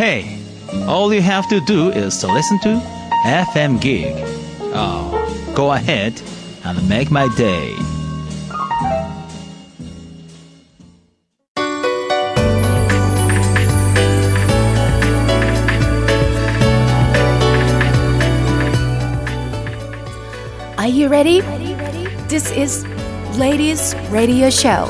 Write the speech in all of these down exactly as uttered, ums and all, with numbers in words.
Hey, all you have to do is to listen to エフエム Gig. Oh, go ahead and make my day. Are you ready? This is Ladies Radio Show.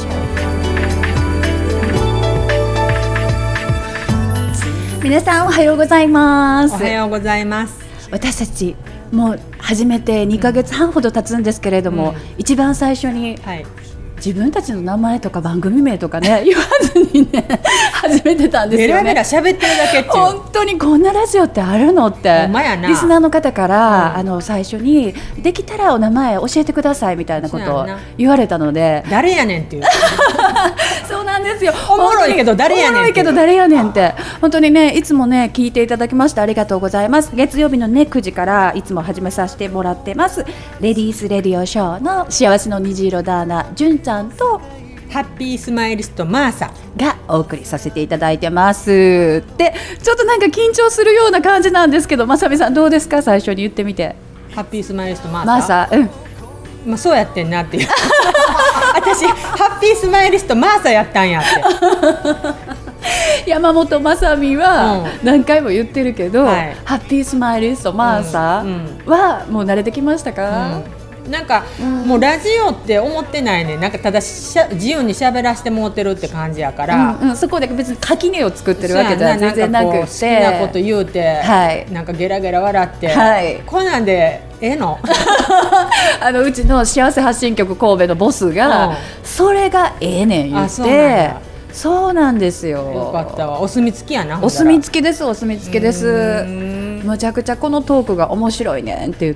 皆さんおはようございます。 おはようございます。 私たちもう始めてにかげつはんほど経つんですけれども、うん、一番最初に、はい、自分たちの名前とか番組名とかね言わずにね始めてたんですよね。 ベラベラ喋ってるだけっていう本当にこんなラジオってあるのってほんまやな。 リスナーの方から、 うん、 あの最初にできたらお名前教えてくださいみたいなことを言われたので、 誰やねんっていうそうなんですよ。 おもろいけど誰やねんっておもろいけど誰やねんって本当にね、いつもね聞いていただきましてありがとうございます。月曜日のねくじからいつも始めさせてもらってますレディースレディオショーの幸せの虹色ダーナじゅんちゃんとハッピースマイリストマーサがお送りさせていただいてますで、ちょっとなんか緊張するような感じなんですけど、まさみさんどうですか？最初に言ってみて。 ハッピースマイリストマーサマーサ、うん、 まあ、そうやってんなっていう私ハッピースマイリストマーサやったんやって山本まさみは何回も言ってるけど、うん、はい、ハッピースマイリストマーサはもう慣れてきましたか？ うん、なんか、うん、もうラジオって思ってないね。なんかただしゃ自由に喋らせてもうてるって感じやから、 うんうん、そこで別に垣根を作ってるわけじゃ全然なくて、 好きなこと言うて、はい、なんかゲラゲラ笑って、はい、こんなんでええのあのうちの幸せ発信局神戸のボスが、うん、それがええねん言って、そうなんですよ。 よかったわ。お墨付きやな。 お墨付きです。お墨付きです。むちゃくちゃこのトークが面白いねんって言って。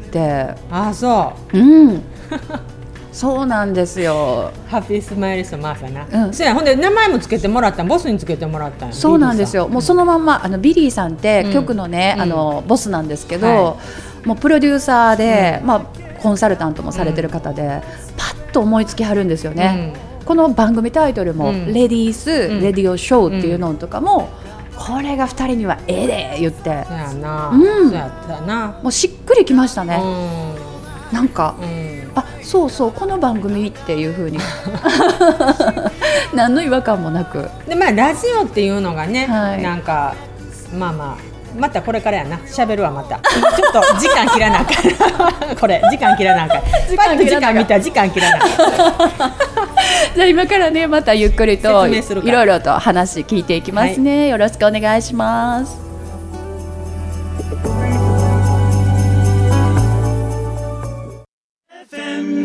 あ、そう。 うん。そうなんですよ。 ハッピースマイリストマーサな。うん。そうや。ほんで名前もつけてもらった。ボスにつけてもらったん。 そうなんですよ。もうそのまんまあのビリーさんって局のね、うん、あのボスなんですけど、はい、もうプロデューサーで、うん、まあコンサルタントもされてる方で、うん、パッと思いつきはるんですよね。うん、この番組タイトルも、うん、レディース、うん、レディオショーっていうのとかも、うん、これがふたりにはええで言って、そうやな、 うん、 そうやったな。 もうしっくりきましたね。 うん、 なんか、 うん、 あ、そうそうこの番組っていう風に何の違和感もなくで、まあ、ラジオっていうのがね、 はい、 なんかまあまあまたこれからやな、喋るわまたちょっと時間切らなあかんこれ時間切らなあかんパッと時間見たら時間切らなあかんじゃあ今からねまたゆっくりといろいろと話聞いていきますね、はい、よろしくお願いします。エフエム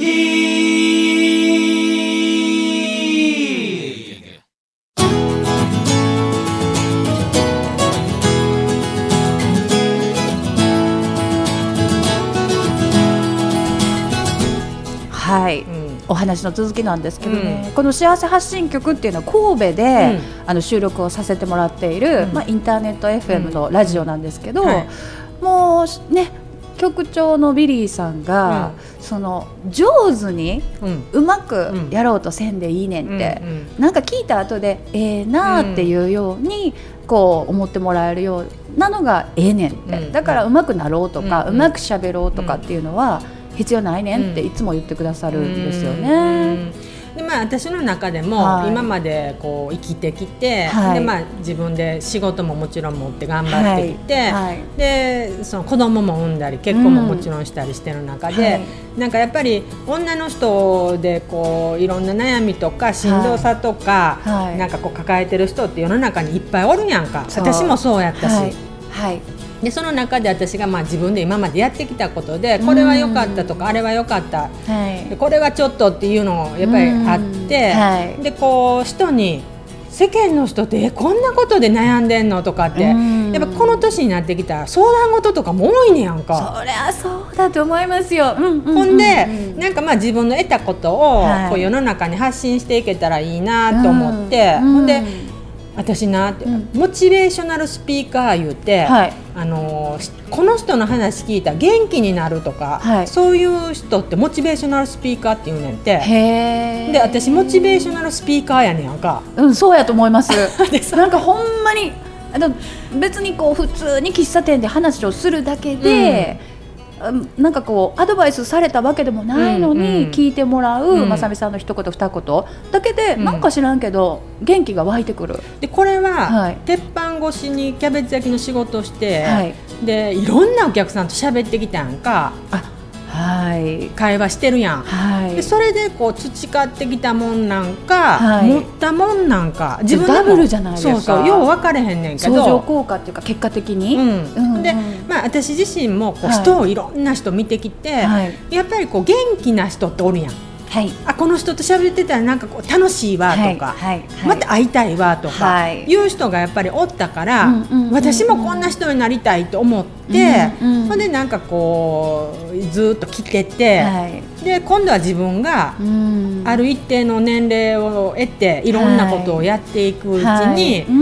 はい、うん、お話の続きなんですけどね、うん、この幸せ発信局っていうのは神戸で、うん、あの収録をさせてもらっている、うん、まあ、インターネット エフエム のラジオなんですけど、うん、はい、もうね局長のビリーさんが、うん、その上手に、うん、うまくやろうとせんでいいねんって、うんうん、なんか聞いた後でええなーっていうように、うん、こう思ってもらえるようなのがええねんって、うん、だからうまくなろうとか、うん、うまくしゃべろうとかっていうのは必要ないねんっていつも言ってくださるんですよね。 うんで、まあ、私の中でも、はい、今までこう生きてきて、はい、でまあ、自分で仕事ももちろん持って頑張ってきて、はいはい、でその子供も産んだり結婚ももちろんしたりしてる中で、うん、はい、なんかやっぱり女の人でこういろんな悩みとかしんどさとか、はい、なんかこう抱えてる人って世の中にいっぱいおるやんか。私もそうやったし、 はいはい、 でその中で私がまあ自分で今までやってきたことでこれは良かったとか、うん、あれは良かった、はい、でこれはちょっとっていうのがやっぱりあって、うん、はい、でこう人に世間の人ってえこんなことで悩んでんのとかって、うん、やっぱこの年になってきたら相談事とかも多いねやんか。 そりゃそうだと思いますよ、うんうんうんうん、 ほんでなんかまあ自分の得たことをこう世の中に発信していけたらいいなと思って、うん、ほんで私なって、うん、モチベーショナルスピーカー言うて、はい、あのこの人の話聞いたら元気になるとか、はい、そういう人ってモチベーショナルスピーカーって言うねんて。 へー。 で私モチベーショナルスピーカーやねんか。 うん、そうやと思いますなんかほんまにあの別にこう普通に喫茶店で話をするだけで、うん、なんかこうアドバイスされたわけでもないのに、うんうん、聞いてもらう、うん、まさみさんの一言二言だけで、うん、なんか知らんけど元気が湧いてくる。 でこれは、はい、鉄板越しにキャベツ焼きの仕事をして、はい、でいろんなお客さんと喋ってきたんか、 あ、はい、 会話してるやん、はい、でそれでこう培ってきたもんなんか、はい、持ったもんなんか自分でもダブルじゃないですか。 そうそうよう分かれへんねんけど相乗効果っていうか結果的に、うんうんうん、で、まあ、私自身もこう人をいろんな人見てきて、はい、やっぱりこう元気な人っておるやん、はい、あこの人と喋ってたらなんかこう楽しいわとか、はいはいはい、また会いたいわとか、はい、いう人がやっぱりおったから、うんうんうんうん、私もこんな人になりたいと思って、うんうん、でなんかこうずっと来てて、はい、で今度は自分がある一定の年齢を得ていろんなことをやっていくうちに、はいうん、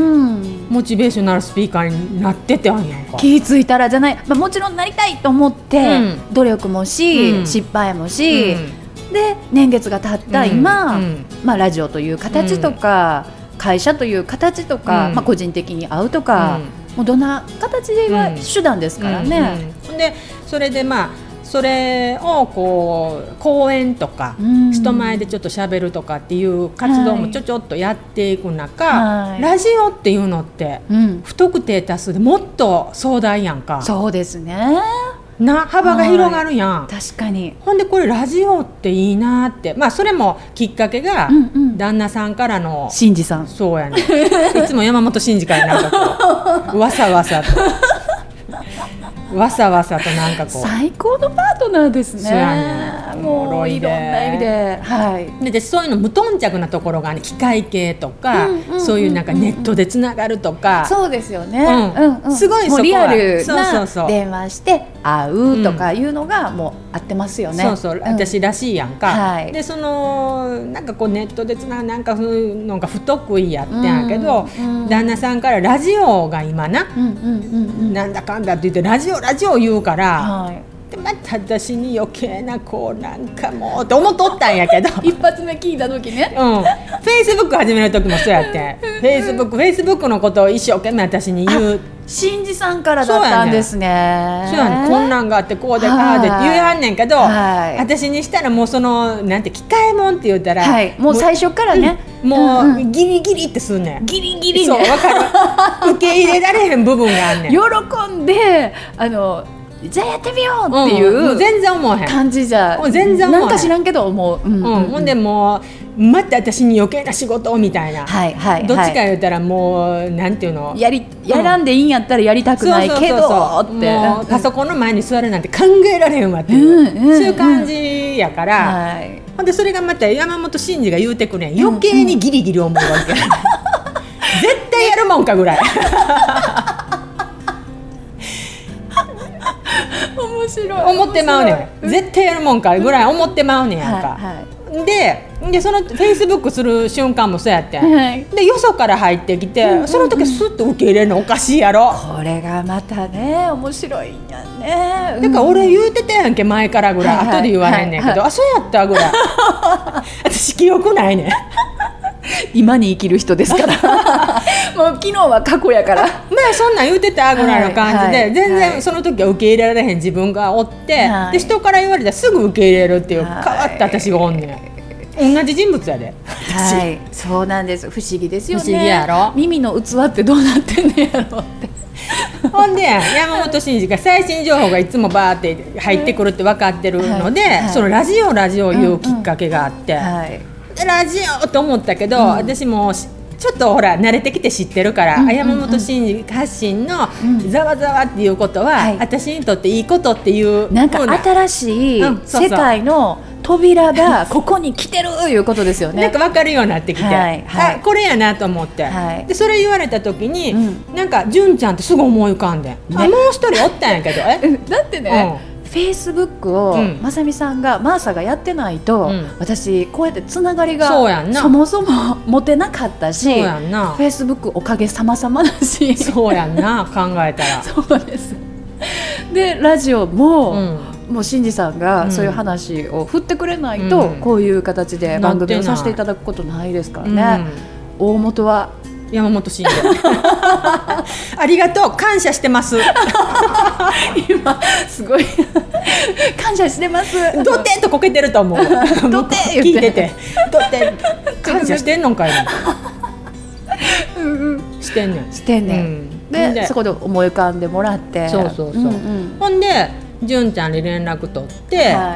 モチベーショナルスピーカーになっててあんやんか。 気付いたらじゃない、まあ、もちろんなりたいと思って、うん、努力もし、うん、失敗もし、うんで年月が経った今、うんうんまあ、ラジオという形とか、うん、会社という形とか、うんまあ、個人的に会うとか、うん、もうどんな形が手段ですからね、 うんうん、でそれでまあそれをこう講演とか、うん、人前でちょっと喋るとかっていう活動もちょちょっとやっていく中、はい、ラジオっていうのって、うん、不特定多数でもっと壮大やんか。 そうですねな幅が広がるやん、 はい、確かに。 ほんでこれラジオっていいなって、まあ、それもきっかけが旦那さんからの真司さんそうやねいつも山本真司からなんかこうわさわさとわさわさとなんかこう最高のパートナーですね。 そうやねもういろんな意味で、はい、 で, でそういうの無頓着なところが、ね、機械系とか、うんうんうんうん、そういうなんかネットでつながるとか、 そうですよね、 うんうんうん、すごいそこはもうリアルな電話して会うとかいうのがもう合ってますよね、 うん、そうそう、うん、私らしいやんか、はい、でそのなんかこうネットでつながるなんかそういうのが不得意やってんやけど、うんうん、旦那さんからラジオが今な、うんうんうんうん、なんだかんだって言ってラジオラジオ言うから、はいでまた私に余計なこうなんかもうって思っとったんやけど一発目聞いた時ね、 うん、フェイスブック始める時もそうやってフェイスブックフェイスブックのことを一生懸命私に言う真司さんからだったんですね。 そうやね、こんなんがあってこうでああでって言うはんねんけど、はい、私にしたらもうそのなんて機械もんって言ったら、 はい、もう最初からねもう、うんうん、ギリギリってすんねん。 ギリギリね、 そう分かる受け入れられへん部分があんねん喜んであのじゃあやってみようっていう、うん、 全然思わへん感じじゃ全然思わへんなんか知らんけど思う、うんうんうん、 ほんでもう待って私に余計な仕事みたいな、はいはいはい、どっちか言ったらもうなんていうの や, りやらんでいいんやったらやりたくないけどってもうパソコンの前に座るなんて考えられへんわっていう、うんうんうん、そういう感じやから、はい、ほんでそれがまた山本真司が言うてくれん余計にギリギリ思うわけ、うんうん、絶対やるもんかぐらい面白い思ってまうねん絶対やるもんかぐらい思ってまうねんやんか、はいはい、で, でそのフェイスブックする瞬間もそうやって、はい、でよそから入ってきて、うんうんうん、その時スッと受け入れるのおかしいやろ。 これがまたね面白いんやね、 うん、だから俺言うてたやんけ前からぐらい、はいはい、後で言わへんねんけど、はいはい、あそうやったぐらい私記憶ないねん今に生きる人ですからもう昨日は過去やから前そんなん言うてたぐらいの感じで、はいはい、全然その時は受け入れられへん自分がおって、はい、で人から言われたらすぐ受け入れるっていう、はい、変わった私がおんねん同じ人物やで、 はい、そうなんです。不思議ですよね。 不思議やろ。 耳の器ってどうなってんねやろってほんで山本真司が最新情報がいつもバーって入ってくるって分かってるので、はいはい、そのラジオラジオいうきっかけがあって、うんうんはい、ラジオと思ったけど、うん、私もちょっとほら慣れてきて知ってるから、うんうんうん、山本真司発信のざわざわっていうことは、うん、私にとっていいことっていうなんか新しい世界の扉がここに来てるいうことですよね。 なんか分かるようになってきて、はいはい、あこれやなと思って、はい、でそれ言われた時に、うん、なんか純ちゃんってすぐ思い浮かんで、ね、あもう一人おったんやけどえだってね、うん、フェイスブックを、うん、まさみさんがマーサがやってないと、うん、私こうやってつながりが そ, そもそも持てなかったし、そうやんなフェイスブックおかげさまさまだしそうやんな考えたらそうですでラジオも、うんもう真司さんがそういう話を振ってくれないと、うん、こういう形で番組をさせていただくことないですからね、うん、大元は山本慎吾ありがとう、感謝してます今すごい感謝してます。 どてっとこけてると思うどて聞いててどて感謝してんのんかいうんうんしてんねんしてんねん、うん、で, でそこで思い浮かんでもらって、 そうそうそう、うんうん、ほんで純ちゃんに連絡取って、はい、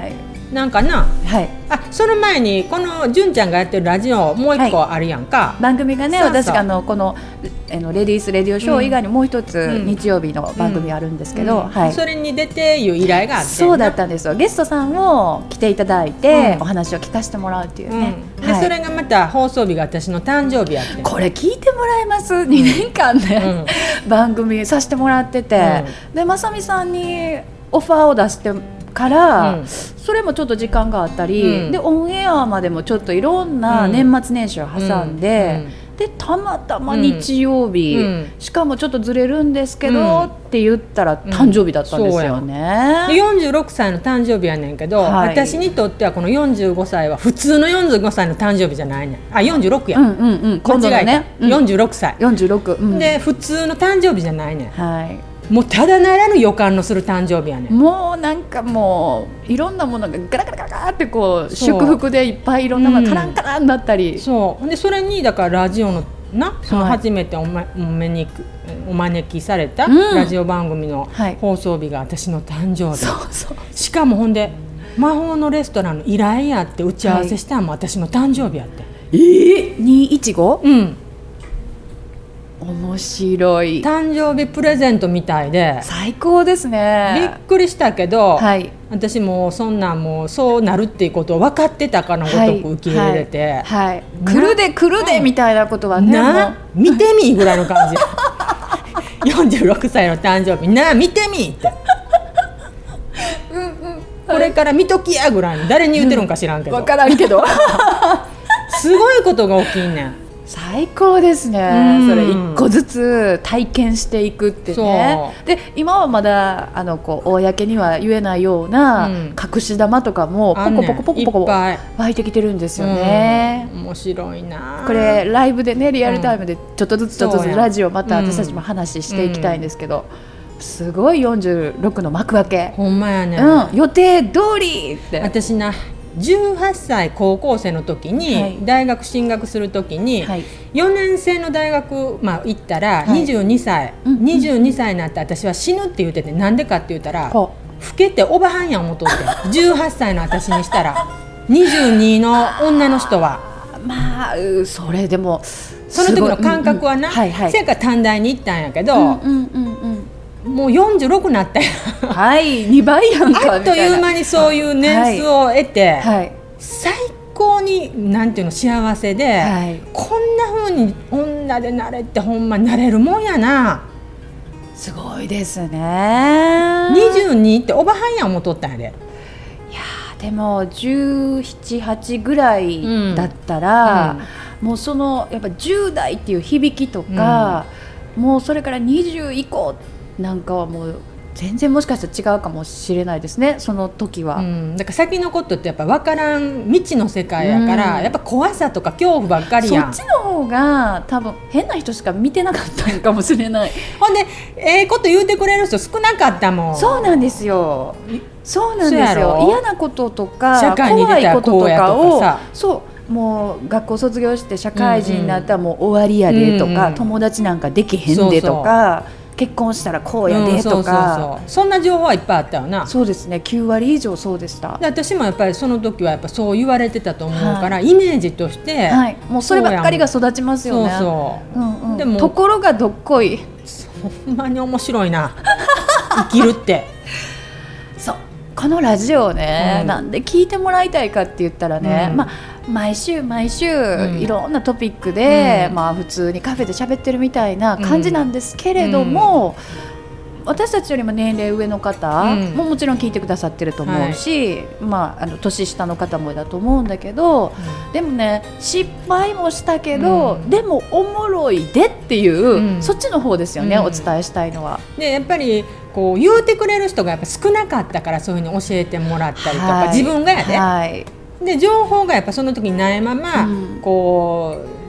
なんかな、はい、あその前にこの純ちゃんがやってるラジオもう一個あるやんか、はい、 番組がね、そうそう私があのこのあのレディースレディオショー以外にもう一つ、うん、日曜日の番組あるんですけど、うんうんはい、 それに出ていう依頼があって、 そうだったんですよ。ゲストさんを来ていただいて、うん、お話を聞かせてもらうっていうね、 うんではい、それがまた放送日が私の誕生日やって、 これ聞いてもらえます、にねんかんね、うん、番組させてもらってて、うん、でまさみさんにオファーを出してから、うん、それもちょっと時間があったり、うん、でオンエアまでもちょっといろんな年末年始を挟んで、うんうんでたまたま日曜日、うん、しかもちょっとずれるんですけど、うん、って言ったら誕生日だったんですよね、 うん、でよんじゅうろくさいの誕生日やねんけど、はい、私にとってはこのよんじゅうごさいは普通のよんじゅうごさいの誕生日じゃないねん。あよんじゅうろくや、うんうんうん、間違えた、ねうん、よんじゅうろくさいよんじゅうろく、うん、 で普通の誕生日じゃないねん、 はいもうただならぬ予感のする誕生日やねん。 もうなんかもういろんなものがガラガラガラガラってこう祝福でいっぱいいろんなものがカランカランになったり、 うん、そうでそれにだからラジオのなその初めてお、ま、お招きお招きされたラジオ番組の放送日が私の誕生日、はい、そうそうしかもほんで魔法のレストランの依頼やって打ち合わせしたのも私の誕生日やって、はい、 えー、にひゃくじゅうご？ うん面白い誕生日プレゼントみたいで最高ですね。 びっくりしたけど、 はい、 私もそんなんもうそうなるっていうことを分かってたかのごとく受け入れて、 はいはいはい、来るで来るでみたいなことはねな見てみぐらいの感じよんじゅうろくさいの誕生日な見てみってうん、うん、これから見ときやぐらいの誰に言ってるんか知らんけど、 うん、分からんけどすごいことが起きんねん。 最高ですね、うん、それ一個ずつ体験していくってね。で今はまだあのこう公には言えないような隠し玉とかもポコポコポコポコ湧いてきてるんですよね、 うん、面白いな。 これライブでねリアルタイムでちょっとずつちょっとずつラジオまた私たちも話していきたいんですけど、うん、すごいよんじゅうろくの幕開けほんまやね、 うん、予定通りって私なじゅうはっさい高校生の時に大学進学する時によねん生の大学、まあ、行ったらにじゅうにさい、はい、にじゅうにさいになって私は死ぬって言っててなんでかって言ったら老けておばはんやん思っとってじゅうはっさいの私にしたらにじゅうにの女の人はまあそれでもその時の感覚はな、うんうんはいはい、せやから短大に行ったんやけど、うんうんうんうん、もうよんじゅうろくになったよはいにばいやんかあっという間にそういう年数を得て、はいはい、最高になんていうの幸せで、はい、こんな風に女でなれってほんまなれるもんやな。 すごいですね。 にじゅうにっておばはんやん思っとったんやで。いやでもじゅうなな、はちぐらいだったら、うんうん、もうそのやっぱじゅう代っていう響きとか、うん、もうそれからにじゅう以降なんかはもう全然もしかしたら違うかもしれないですねその時は、うん、 だから先のことってやっぱ分からん未知の世界やから、うん、やっぱ怖さとか恐怖ばっかりやん。 そっちの方が多分変な人しか見てなかったのかもしれないほんでええー、こと言うてくれる人少なかったもん。 そうなんですよそうなんですよ。嫌なこととか社会に出たらこうやとかさ、怖いこととかをそうもう学校卒業して社会人になったらもう終わりやでとか、うんうん、友達なんかできへんでとか、そうそう結婚したらこうやでとか、うん、そうそうそうそんな情報はいっぱいあったよな。 そうですねきゅうわり以上そうでした。 で私もやっぱりその時はやっぱそう言われてたと思うから、はい、イメージとして、 はい、もうそればっかりが育ちますよね。 そうそう、うんうん、でもところがどっこいほんまに面白いな生きるってそうこのラジオをね、うん、なんで聞いてもらいたいかって言ったらね、うんまあ、毎週毎週、うん、いろんなトピックで、うんまあ、普通にカフェで喋ってるみたいな感じなんですけれども、うん、私たちよりも年齢上の方ももちろん聞いてくださってると思うし、はいまあ、あの年下の方もだと思うんだけど、うん、でもね失敗もしたけど、うん、でもおもろいでっていう、うん、そっちの方ですよね、うん、お伝えしたいのは。 でやっぱりこう言うてくれる人がやっぱ少なかったからそういうふうに教えてもらったりとか、はい、自分がやで、はい、で情報がやっぱその時にないまま、うん、こ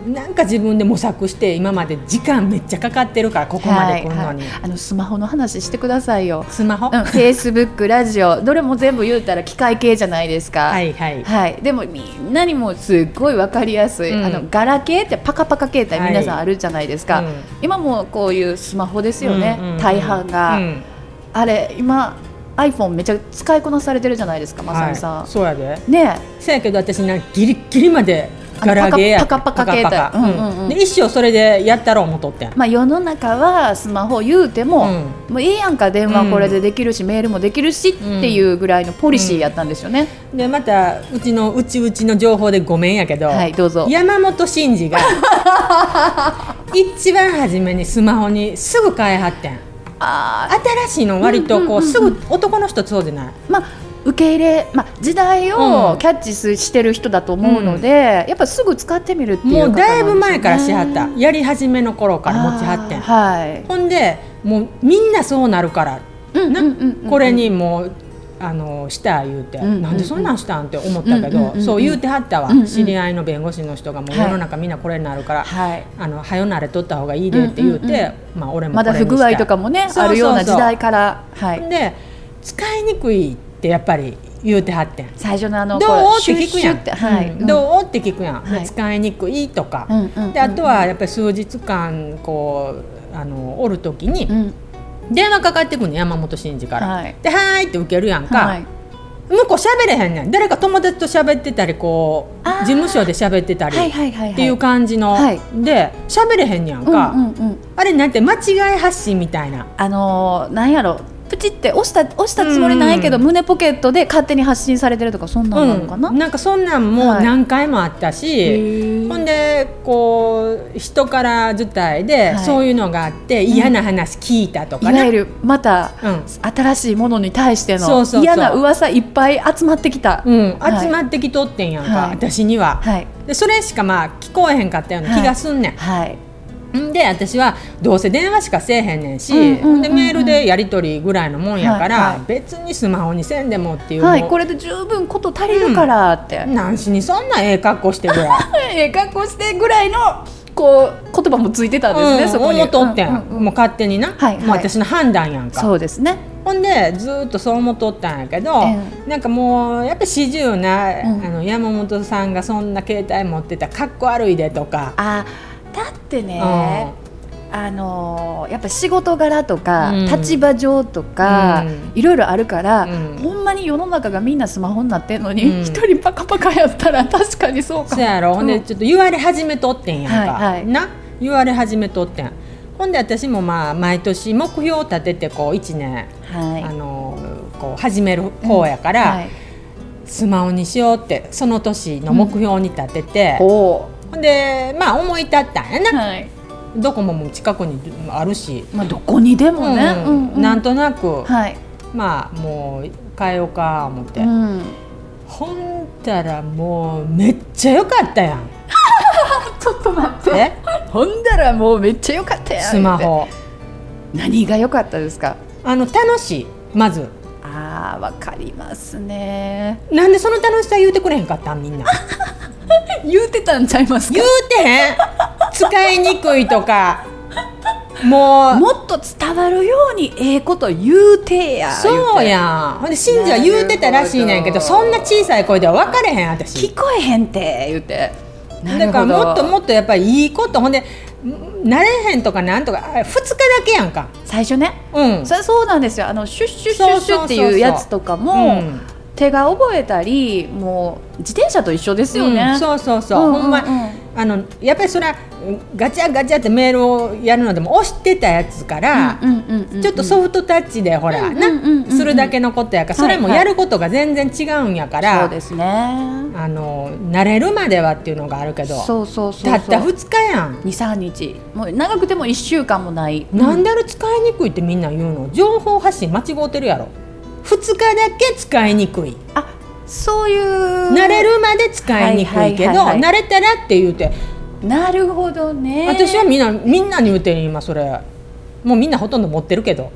なんか自分で模索して今まで時間めっちゃかかってるからここまで来るのに、はいはい、 あのスマホの話してくださいよ。 スマホ、 うん、Facebook ラジオどれも全部言うたら機械系じゃないですか。 はいはい、 はい、でもみんなにもすっごい分かりやすい、うん、あのガラケーってパカパカ携帯皆さんあるじゃないですか、はい、うん、今もこういうスマホですよね、うんうんうん、大半が、うん、あれ今iPhone めっちゃ使いこなされてるじゃないですか、まさみさん、 はい、そうやでね。 せやけど私なギリッギリまでガラゲーやパカパカ携帯、うんうんうん、 で一生それでやったろう思っとってん、 まあ、世の中はスマホ言うても、うん、もういいやんか、電話これでできるし、うん、メールもできるしっていうぐらいのポリシーやったんですよね、 うん、でまたうちのうちうちの情報でごめんやけど、 はい、どうぞ。 山本慎二が一番初めにスマホにすぐ変えはってん。あ、新しいの割とこう、うんうんうんうん、すぐ男の人そうじゃない、まあ受け入れ、まあ、時代をキャッチしてる人だと思うので、うん、やっぱすぐ使ってみるっていう方なんですよね。 もうだいぶ前からしはった、やり始めの頃から持ちはってん、はい、ほんでもうみんなそうなるから、うんうんうんうん、これにもうあのした言うて、うんうんうん、なんでそんなんしたんって思ったけど、うんうんうん、そう言うてはったわ、うんうん、知り合いの弁護士の人がもう世の中みんなこれになるから、はい、あの早慣れとった方がいいでって言うて、うんうんうん、まあ、俺もこれにした。まだ不具合とかもね、あるような時代から、はい、で使いにくいってやっぱり言うてはってん。 最初のあのどうって聞くやん、はい、うん、どうって聞くやん、はい、使いにくいとか、うんうんうんうん、であとはやっぱり数日間こうあのおるときに、うん、電話かかってくるの、山本慎二から、はい、ではーいって受けるやんか、はい、向こう喋れへんねん。誰か友達と喋ってたりこう事務所で喋ってたりっていう感じの、はいはいはいはい、で喋れへんやんか、うんうんうん、あれなんて間違い発信みたいな、 あのー、なんやろ、プチって押した押したつもりないけど、うん、胸ポケットで勝手に発信されてるとか、そんなんなのかな、 うん、なんかそんなんも何回もあったし、はい、ほんでこう人から伝えで、はい、そういうのがあって嫌な話聞いたとかね、 いわゆるまた、うん、新しいものに対しての嫌な噂いっぱい集まってきた、 うん、はい、集まってきとってんやんか、はい、私には、はい、でそれしかまあ聞こえへんかったような気がすんねん、はいはい、で私はどうせ電話しかせえへんねんし、うんうんうんうん、でメールでやり取りぐらいのもんやから、はいはい、別にスマホにせんでもっていう、 はい、これで十分こと足りるからって、 うん、なんしにそんなええ格好してぐらいええ格好してぐらいのこう言葉もついてたんですね、うん、そこに思っとってん、うんうんうん、もう勝手にな、はいはい、もう私の判断やんか。 そうですね。 ほんでずっとそう思っとったんやけど、えー、なんかもうやっぱ四十な、うん、あの山本さんがそんな携帯持ってたらかっこ悪いでとか、 あだってね、うん、あのー、やっぱ仕事柄とか、うん、立場上とか、うん、いろいろあるから、うん、ほんまに世の中がみんなスマホになってんのに一、うん、人パカパカやったら確かにそうかも。 そうやろ、うん、ほんでちょっと言われ始めとってんやんか、はいはい、な言われ始めとってん。ほんで私もまあ毎年目標を立ててこういちねん、はい、あのこう始める方やから、うんはい、スマホにしようってその年の目標に立てて、うん、ほんでまあ思い立ったんやな、はい、どこももう近くにあるし、 まあ、どこにでもね、うんうんうん、なんとなく、はい、まあもう変えようか思って、うん、ほんたらもうめっちゃ良かったやんちょっと待ってほんだらもうめっちゃ良かったやん。 スマホ何が良かったですか？ あの楽しい、まず。 あーわかりますね。 なんでその楽しさ言うてくれへんかったんみんな言うてたんちゃいますか？ 言うてへん使いにくいとかもうもっと伝わるようにええこと言うてや。 そうやん。ほんで真珠は言うてたらしいねんけど、そんな小さい声では分かれへん。私聞こえへんって言うて、 だからもっともっとやっぱりいいこと、ほんで慣れへんとかなんとかふつかだけやんか最初ね、うん、それそうなんですよ。あのシュッシュッシュッシュっていうやつとかも手が覚えたり、もう自転車と一緒ですよね、 うん、そうそうそう、うんうんうん、ほんまあのやっぱりそれはガチャガチャってメールをやるのでも押してたやつから、うんうんうんうん、ちょっとソフトタッチでほら、うんうんうんうん、するだけのことやから、それもやることが全然違うんやから、はいはい、 そうですね、 あの慣れるまではっていうのがあるけど、 そうそうそうそう、 たったふつかやん。 にさんにち、もう長くてもいっしゅうかんもない、 なんであれ使いにくいってみんな言うの？情報発信間違うてるやろ。ふつかだけ使いにくい。 あ、そういう慣れるまで使いにくいけど、はいはいはいはい、慣れたらって言うて。 なるほどね。 私はみんなみんなに言うてん今それ。もうみんなほとんど持ってるけど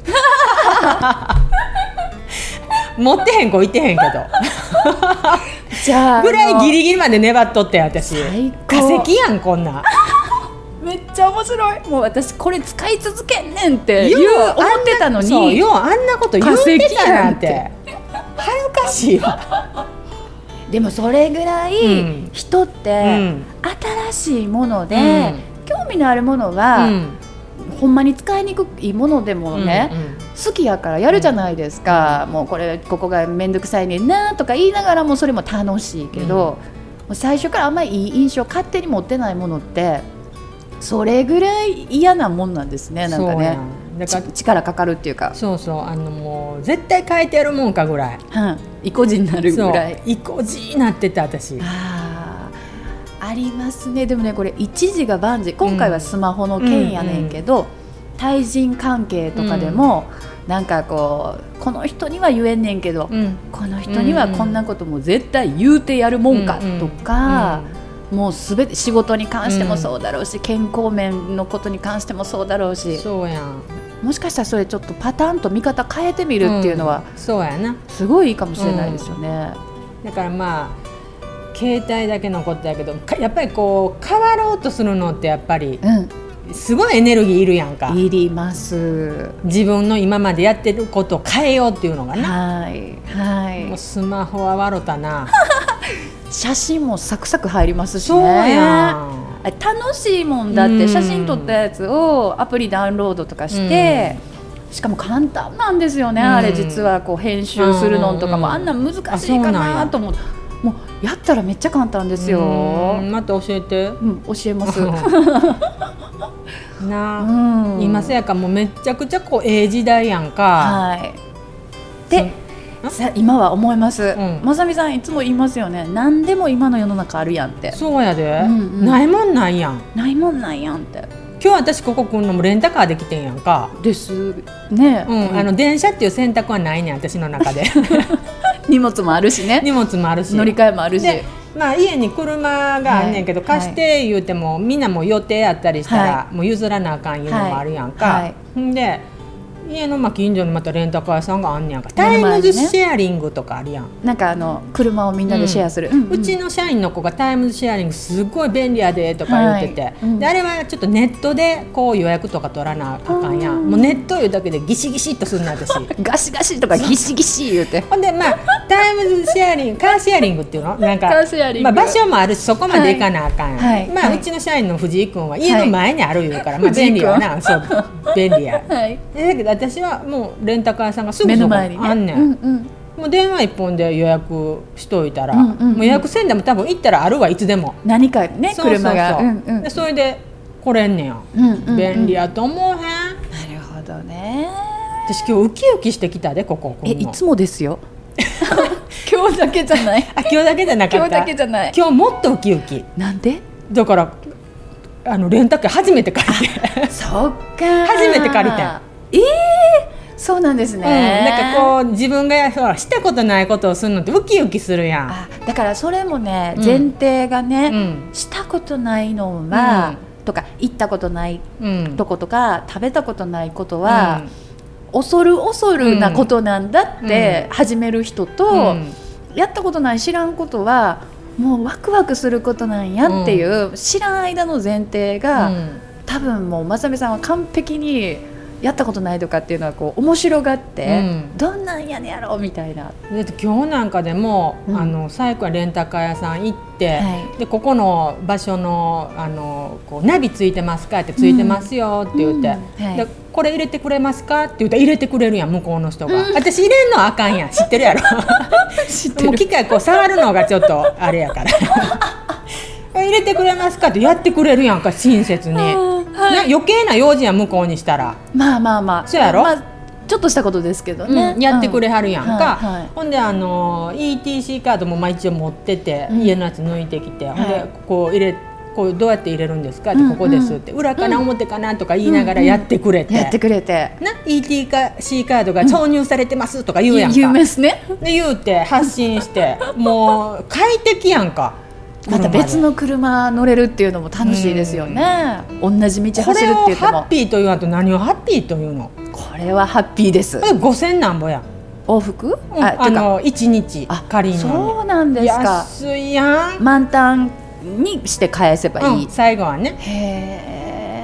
持ってへん子いてへんけどじゃあぐらいギリギリまで粘っとって私。化石やんこんなちゃ面白い。もう私これ使い続けんねんって言う思ってたのに、 そうようあんなこと言ってたなんて恥ずかしいわ。 でもそれぐらい人って新しいもので、うん、興味のあるものは、うん、ほんまに使いにくいものでもね、うんうん、好きやからやるじゃないですか、うん、もうこれここがめんどくさいねんなとか言いながらもそれも楽しいけど、うん、もう最初からあんまりいい印象勝手に持ってないものってそれぐらい嫌なもんなんですね。なんかねだから力かかるっていうか、 そうそうあのもう絶対変えてやるもんかぐらい、 うん、意固地になるぐらい意固地になってた私。 あありますね。でもねこれ一時が万事、今回はスマホの件やねんけど、うんうん、対人関係とかでも、うん、なんかこうこの人には言えんねんけど、うん、この人にはこんなことも絶対言うてやるもんかとか、うんうんうんもうすべて仕事に関してもそうだろうし、うん、健康面のことに関してもそうだろうし、 そうやん。 もしかしたらそれちょっとパターンと見方変えてみるっていうのは、 うん、そうやなすごいいいかもしれないですよね、 うん、だからまあ携帯だけのことだけどやっぱりこう変わろうとするのってやっぱり、うん、すごいエネルギーいるやんか。 いります。 自分の今までやってることを変えようっていうのがね、 はいはい、 もうスマホは笑ったな写真もサクサク入りますしね。 そうやん、 楽しいもんだって、写真撮ったやつをアプリダウンロードとかして、しかも簡単なんですよね、あれ実はこう編集するのとかもあんな難しいかなと思って、もうやったらめっちゃ簡単ですよ。 また教えて、 うん、教えますなあ、うん、今せやかもうめちゃくちゃこうええ時代やんか。 はいでさ今は思います、うん、まさみさんいつも言いますよね、何でも今の世の中あるやんって。 そうやで、うんうん、ないもんないやんないもんないやんって。 今日私ここ来るのもレンタカーで来てんやんか。 ですね、 うんうん、あの電車っていう選択はないねん私の中で荷物もあるしね、 荷物もあるし乗り換えもあるし、 まあ、家に車があんねんけど、はい、貸して言うても、はい、みんなも予定あったりしたら、はい、もう譲らなあかんいうのもあるやんか、はいはい、で家のまあ近所にまたレンタカー屋さんがあんねやんか。タイムズシェアリングとかあるやん、 なんかあの車をみんなでシェアする、 うんうんうん、うちの社員の子がタイムズシェアリングすごい便利やでとか言ってて、はいうん、であれはちょっとネットでこう予約とか取らなあかんやん、うん、もうネットいうだけでギシギシっとすんな私ガシガシとかギシギシ言うてほんでまあタイムズシェアリングカーシェアリングっていうのなんかカーシェアリング、まあ、場所もあるしそこまで行かなあかんやん、はいまあはい、うちの社員の藤井君は家の前にある言うから、はい、まあ、便利やなそう便利や、はい、だけど私はもうレンタカー屋さんがすぐそこにあんねん、うんうん、もう電話一本で予約しといたら、うんうんうん、もう予約せんでも多分行ったらあるわいつでも何かねそうそうそう車が、うんうん、 でそれで来れんねん、うんうんうん、便利やと思うへん。なるほどね。 私今日ウキウキしてきたでここえいつもですよ今日だけじゃないあ今日だけじゃなかった。 今日だけじゃない。 今日もっとウキウキ。 なんで？ だからあのレンタカー初めて借りてそっか初めて借りてえー、そうなんですね、 うん、なんかこう自分がほらしたことないことをするのってウキウキするやん。 あだからそれもね、うん、前提がね、うん、したことないのは、うん、とか行ったことないとことか、うん、食べたことないことは、うん、恐る恐るなことなんだって始める人と、うん、やったことない知らんことはもうワクワクすることなんやっていう、うん、知らん間の前提が、うん、多分もうまさみさんは完璧にやったことないとかっていうのはこう面白がって、うん、どんなんやねやろみたいな。 で今日なんかでも、うん、あの最後はレンタカー屋さん行って、はい、でここの場所の、あのこうナビついてますかってついてますよって言って、うんはい、でこれ入れてくれますかって言ったら入れてくれるやん向こうの人が、うん、私入れんのあかんやん知ってるやろ知ってるもう機械こう触るのがちょっとあれやから入れてくれますかってやってくれるやんか親切に、はいね、余計な用事や向こうにしたらまあまあまあそうやろ、まあ、 ちょっとしたことですけどね、 うん、やってくれはるやんか、うんはいはい、ほんであの イーティーシー カードもまあ一応持ってて、うん、家のやつ抜いてきて、ほんでこう入れこうどうやって入れるんですかって、ここですって、うん、裏かな表かなとか言いながらやってくれて、 うんうん、やってくれてな イーティーシー カードが挿入されてますとか言うやんか、 有名ですね。 で言うて発信してもう快適やんか。 また別の車乗れるっていうのも楽しいですよね、うん、同じ道走るって言っても。 これをハッピーと言わんと何をハッピーというの。 これはハッピーです。 ごせんなんぼや往復、 うん、ああのいちにち借りるのに。 そうなんですか。 安いやん。 満タンにして返せばいい、 うん、最後はね。 へ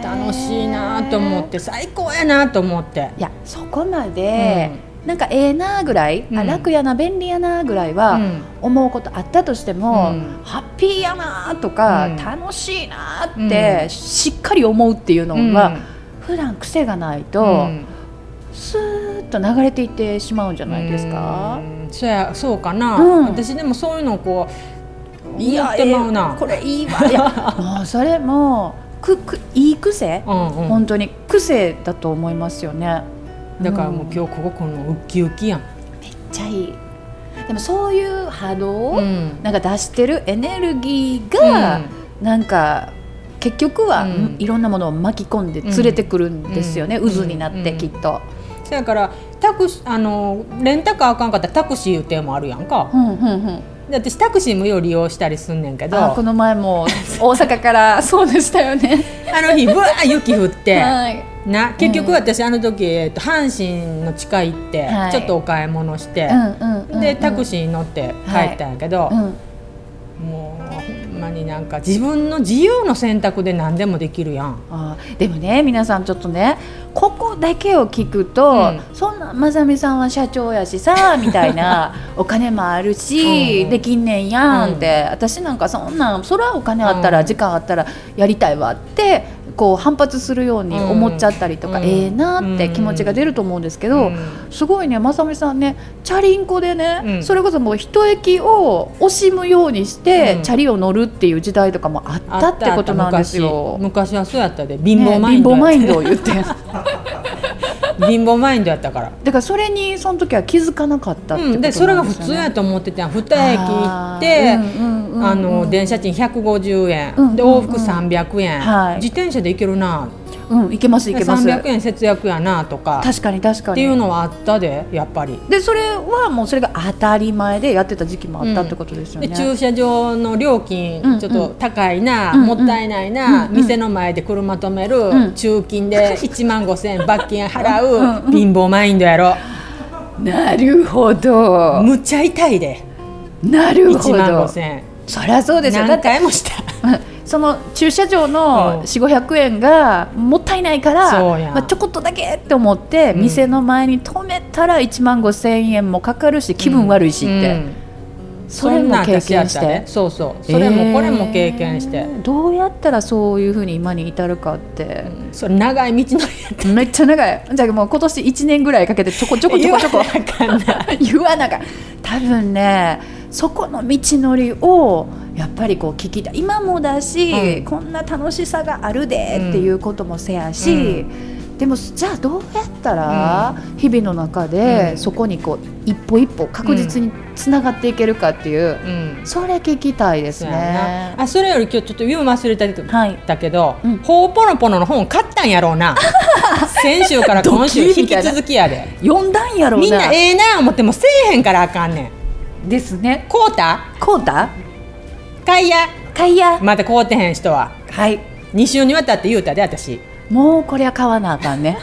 楽しいなと思って最高やなと思って。 いやそこまで、うん、なんかええなぐらい、うん、あ楽やな便利やなぐらいは思うことあったとしても、うん、ハッピーやなとか、うん、楽しいなってしっかり思うっていうのは、うん、普段癖がないと、うん、スーッと流れていってしまうんじゃないですか。 うん、そうやそうかな、うん、私でもそういうのをこう言ってまうな。 これいいわいやもうそれもくくいい癖、うんうん、本当に癖だと思いますよね。 だからもう今日こここのウキウキやん。 めっちゃいい。でもそういう波動をなんか出してるエネルギーがなんか結局はいろんなものを巻き込んで連れてくるんですよね、渦になってきっと。 だからタクシあのレンタカーあかんかったらタクシーいう手もあるやんか。うんうんうんで私タクシーもよう利用したりすんねんけど、 あこの前も大阪からそうでしたよねあの日ぶわー雪降って、はい、な結局私あの時、えっと、阪神の地下行って、はい、ちょっとお買い物して、うんうんうんうん、でタクシーに乗って帰ったんやけど、はいうん、もうほんまになんか自分の自由の選択で何でもできるやん。 あでもね皆さんちょっとねここだけを聞くと、うん、そんなまさみさんは社長やしさみたいなお金もあるし、うん、できんねんやんって、うん、私なんかそんなんそれはお金あったら、うん、時間あったらやりたいわってこう反発するように思っちゃったりとか、うん、ええなって気持ちが出ると思うんですけど、うん、すごいねまさみさんねチャリンコでね、うん、それこそもう一駅を惜しむようにして、うん、チャリを乗るっていう時代とかもあったってことなんですよ。 昔、昔はそうやったで貧乏マインド、ね、貧乏マインドを言って貧乏マインドやったからだからそれにその時は気づかなかったってことなんですよね、 うん、でそれが普通やと思っててに駅行って、うんうん、あの電車賃ひゃくごじゅうえん、うんうんうん、で往復さんびゃくえん、はい、自転車で行けるなうん行けます行けますさんびゃくえん節約やなとか確かに確かにっていうのはあったでやっぱりでそれはもうそれが当たり前でやってた時期もあったってことですよね、 うん、で駐車場の料金ちょっと高いな、うんうん、もったいないな、うんうん、店の前で車止める、うん、中金でいちまんごせんえん罰金払う、うんうん、貧乏マインドやろ。 なるほどむっちゃ痛いでなるほどいちまんごせんえんそりゃそうですよ何回もしたその駐車場のよんひゃくごひゃくえんがもったいないから、まあ、ちょこっとだけって思って、うん、店の前に止めたらいちまんごせんえんもかかるし気分悪いしって、うんうん、それも経験して、 そうそうそれもこれも経験して、えー、どうやったらそういうふうに今に至るかって、 うん、それ長い道のりやっためっちゃ長いじゃあもう今年いちねんぐらいかけてちょこちょこちょこちょこ言わなか多分ねそこの道のりをやっぱりこう聞きたい今もだし、うん、こんな楽しさがあるでっていうこともせやし、うん、でもじゃあどうやったら日々の中でそこにこう一歩一歩確実につながっていけるかっていう、うん、それ聞きたいですね。 あそれより今日ちょっと言う忘れたけど、はいうん、ほうぽのぽのの本買ったんやろうな先週から今週引き続きやで読んだんやろうなみんなええな思ってもせえへんからあかんねんですね。 こうたこうた買いや買いやまた買うてへん人ははいに週にわたって言うたで私もうこれは買わなあかんね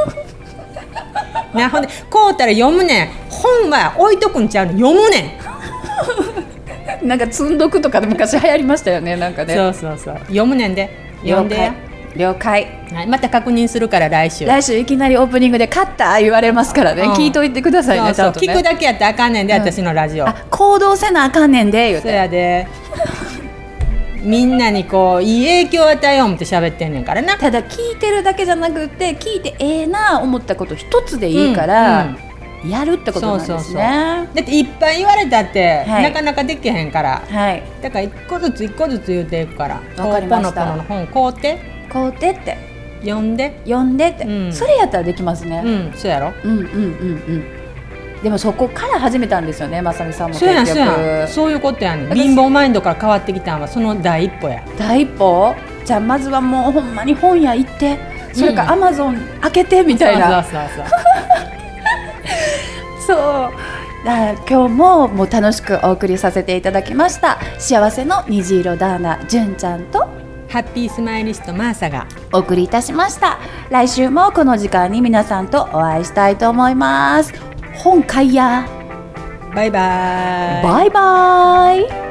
なほんで買うたら読むねん本は置いとくんちゃうの読むねんなんか積んどくとかで昔流行りましたよねなんかねそうそうそう読むねんで読んでや了解、 はい、また確認するから来週来週いきなりオープニングで勝った言われますからね、うん、聞いといてくださいね。 そうそうちゃんとね聞くだけやったらあかんねんで、うん、私のラジオあ行動せなあかんねんで言うてそうやでみんなにこういい影響を与えよう思って喋ってんねんからな。 ただ聞いてるだけじゃなくて聞いてええな思ったこと一つでいいから、うんうん、やるってことなんですね。そうそうそうだっていっぱい言われたって、はい、なかなかできへんから、 はい、 だから一個ずつ一個ずつ言うていくからわかりました。 ポノポノの本買うて買うてって読んで読んでって、うん、それやったらできますね。 うんそうやろ。 うんうんうんうんでもそこから始めたんですよねまさみさんも。 そうやそうやそういうことやねん。貧乏マインドから変わってきたのはその第一歩や。 第一歩じゃあまずはもうほんまに本屋行ってそれからアマゾン開けてみたいな、うん、そうそうそうそうだ今日ももう楽しくお送りさせていただきました。幸せの虹色ダーナ純ちゃんとハッピースマイリストマーサがお送りいたしました。来週もこの時間に皆さんとお会いしたいと思います。本買いやバイバイバイバイ。